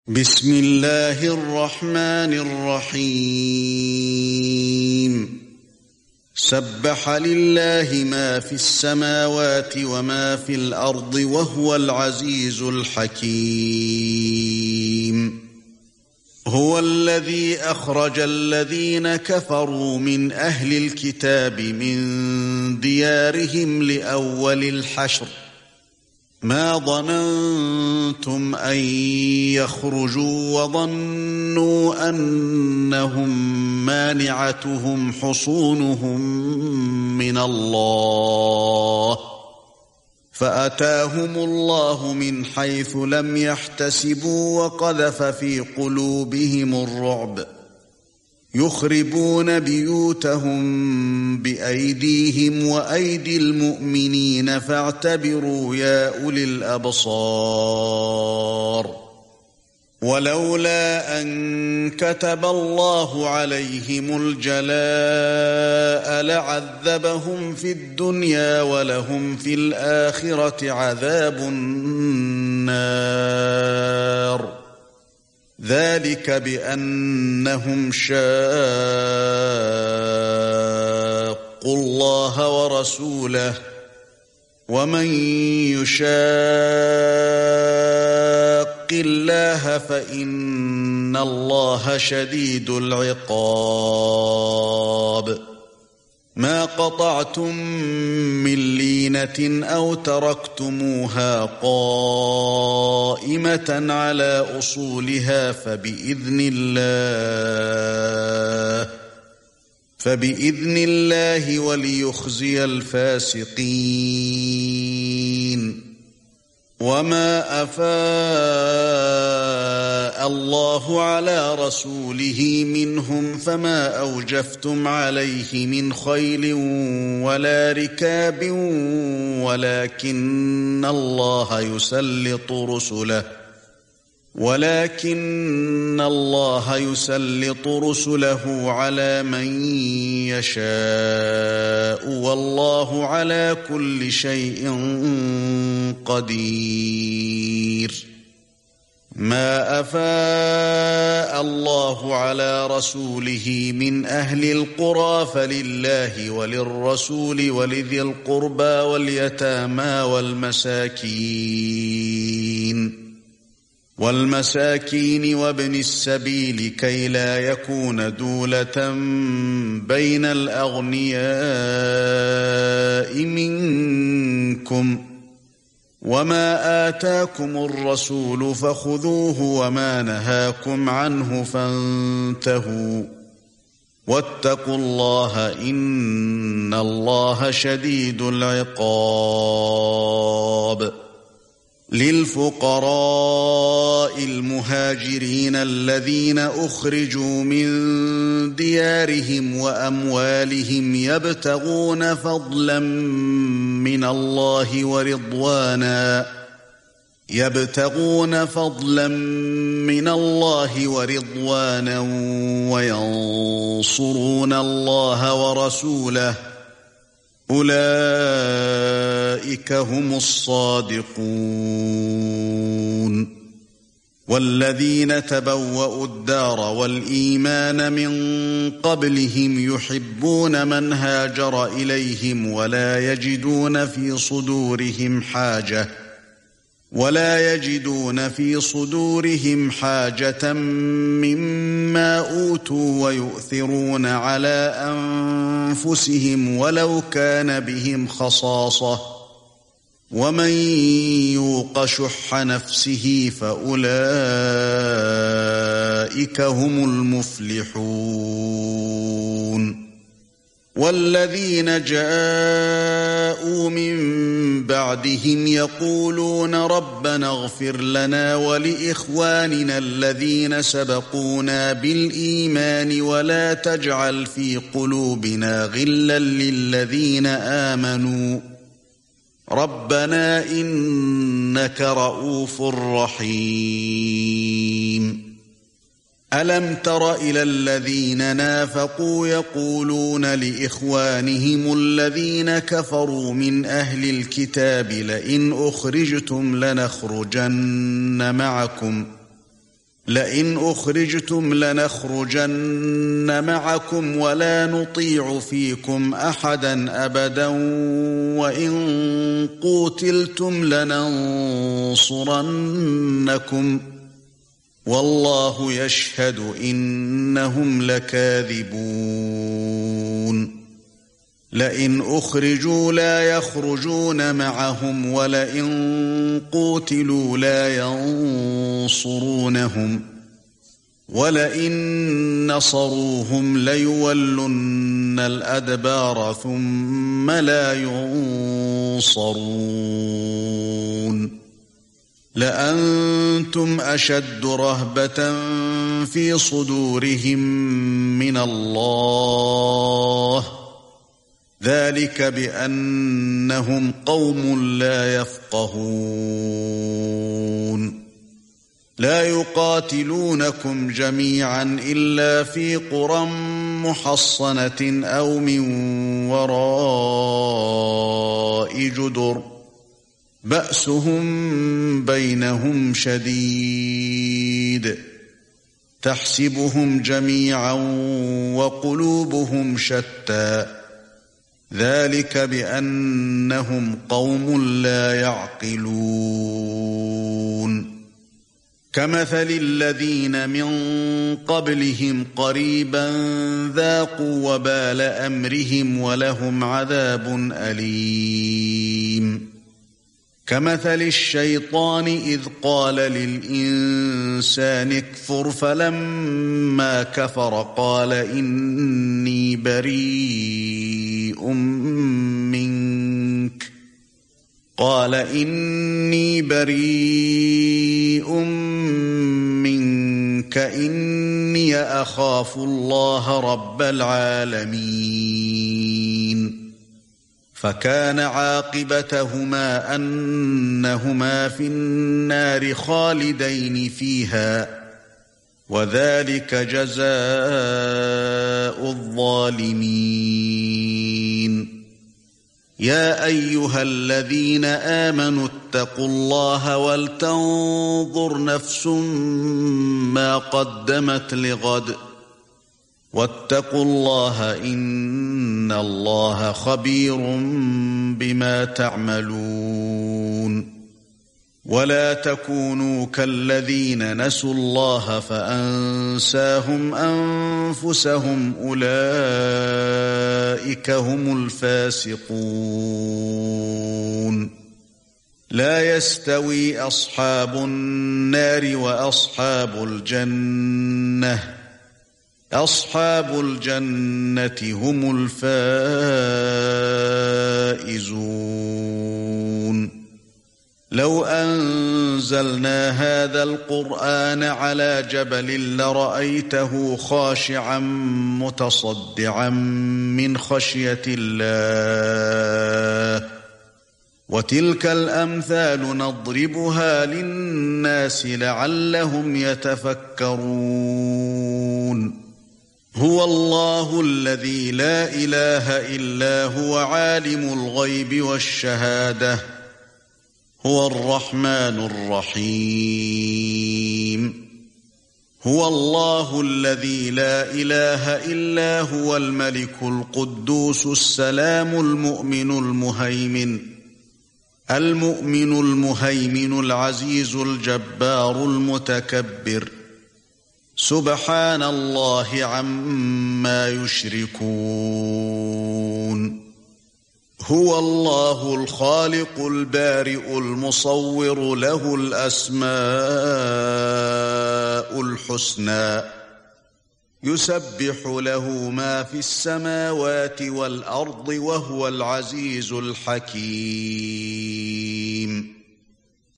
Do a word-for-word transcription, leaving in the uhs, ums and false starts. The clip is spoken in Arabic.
بسم الله الرحمن الرحيم سبح لله ما في السماوات وما في الأرض وهو العزيز الحكيم هو الذي أخرج الذين كفروا من أهل الكتاب من ديارهم لأول الحشر ما ظننتم أن يخرجوا وظنوا أنهم مانعتهم حصونهم من الله فأتاهم الله من حيث لم يحتسبوا وقذف في قلوبهم الرعب يخربون بيوتهم بأيديهم وأيدي المؤمنين فاعتبروا يا أولي الأبصار ولولا أن كتب الله عليهم الجلاء لعذبهم في الدنيا ولهم في الآخرة عذاب النار ذلك بأنهم شاقوا الله ورسوله ومن يشاق الله فإن الله شديد العقاب ما قطعتم من لينة أو تركتموها قائمة على أصولها فبإذن الله فبإذن الله وليخزي الفاسقين وما أفاء الله على رسوله منهم فما أوجفتم عليه من خيل ولا ركاب ولكن الله يسلط رسله ولكن الله يسلط رسله على من يشاء والله على كل شيء قدير ما أفاء الله على رسوله من أهل القرى فلله وللرسول ولذي القربى واليتامى والمساكين والمساكين وابن السبيل كي لا يكون دولة بين الأغنياء منكم وما آتاكم الرسول فخذوه وما نهاكم عنه فانتهوا واتقوا الله إن الله شديد العقاب للفقراء المهاجرين الذين أخرجوا من ديارهم وأموالهم يبتغون فضلا من الله ورضوانا يبتغون فضلا من الله ورضوانا وينصرون الله ورسوله أولئك هم الصادقون والذين تبوأوا الدار والإيمان من قبلهم يحبون من هاجر إليهم ولا يجدون في صدورهم حاجة ولا يجدون في صدورهم حاجة مما أوتوا ويؤثرون على أنفسهم ولو كان بهم خصاصة ومن يوق شح نفسه فأولئك هم المفلحون والذين جاءوا من بعدهم يقولون ربنا اغفر لنا ولإخواننا الذين سبقونا بالإيمان ولا تجعل في قلوبنا غلا للذين آمنوا ربنا إنك رؤوف رحيم ألم تر إلى الذين نافقوا يقولون لإخوانهم الذين كفروا من أهل الكتاب لئن أخرجتم لنخرجن معكم لئن أخرجتم لنخرجن معكم ولا نطيع فيكم أحدا أبدا وإن قوتلتم لننصرنكم والله يشهد إنهم لكاذبون لئن أخرجوا لا يخرجون معهم ولئن قوتلوا لا ينصرونهم ولئن نصروهم ليولن الأدبار ثم لا ينصرون لأنتم أشد رهبة في صدورهم من الله ذلك بأنهم قوم لا يفقهون لا يقاتلونكم جميعا إلا في قرى محصنة أو من وراء جدر بأسهم بينهم شديد تحسبهم جميعا وقلوبهم شتى ذلك بأنهم قوم لا يعقلون كمثل الذين من قبلهم قريبا ذاقوا وبال أمرهم ولهم عذاب أليم كمثل الشيطان إذ قال للإنسان اكفر فلما كفر قال إني بريء منك قال إني بريء منك إني أخاف الله رب العالمين فكان عاقبتهما أنهما في النار خالدين فيها وذلك جزاء الظالمين يا أيها الذين آمنوا اتقوا الله ولتنظر نفس ما قدمت لغد واتقوا الله إن الله خبير بما تعملون ولا تكونوا كالذين نسوا الله فأنساهم أنفسهم أولئك هم الفاسقون لا يستوي أصحاب النار وأصحاب الجنة أصحاب الجنة هم الفائزون لو أنزلنا هذا القرآن على جبل لرأيته خاشعا متصدعا من خشية الله وتلك الأمثال نضربها للناس لعلهم يتفكرون هو الله الذي لا إله إلا هو عالم الغيب والشهادة هو الرحمن الرحيم هو الله الذي لا إله إلا هو الملك القدوس السلام المؤمن المهيمن المؤمن المهيمن العزيز الجبار المتكبر سبحان الله عما يشركون هو الله الخالق البارئ المصور له الأسماء الحسنى يسبح له ما في السماوات والأرض وهو العزيز الحكيم الحكيم